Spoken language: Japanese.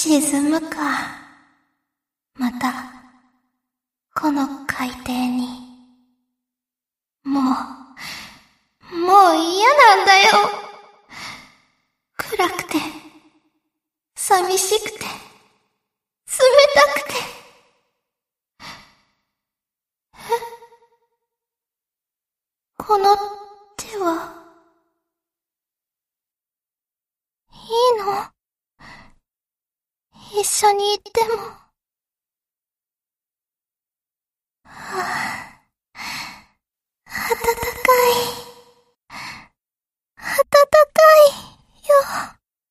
沈むか。また、この海底に。もう嫌なんだよ。暗くて、寂しくて、冷たくて。この手は、いいの？一緒に行っても。